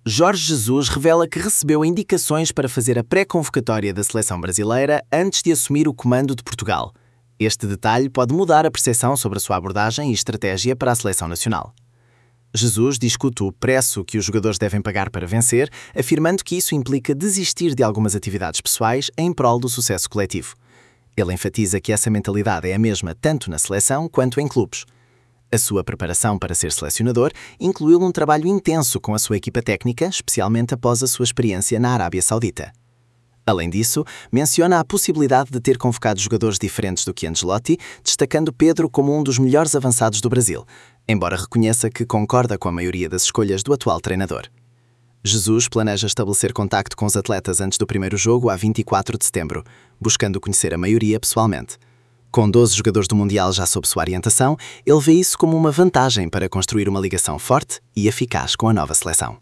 Jorge Jesus revela que recebeu indicações para fazer a pré-convocatória da seleção brasileira antes de assumir o comando de Portugal. Este detalhe pode mudar a percepção sobre a sua abordagem e estratégia para a seleção nacional. Jesus discute o preço que os jogadores devem pagar para vencer, afirmando que isso implica desistir de algumas atividades pessoais em prol do sucesso coletivo. Ele enfatiza que essa mentalidade é a mesma tanto na seleção quanto em clubes. A sua preparação para ser selecionador incluiu um trabalho intenso com a sua equipa técnica, especialmente após a sua experiência na Arábia Saudita. Além disso, menciona a possibilidade de ter convocado jogadores diferentes do que Ancelotti, destacando Pedro como um dos melhores avançados do Brasil, embora reconheça que concorda com a maioria das escolhas do atual treinador. Jesus planeja estabelecer contacto com os atletas antes do primeiro jogo, a 24 de setembro, buscando conhecer a maioria pessoalmente. Com 12 jogadores do Mundial já sob sua orientação, ele vê isso como uma vantagem para construir uma ligação forte e eficaz com a nova seleção.